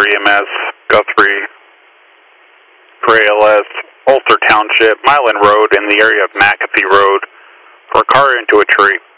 EMS, Guthrie, for ALS, Ulster Township, Milan Road, in the area of McAfee Road, for a car into a tree.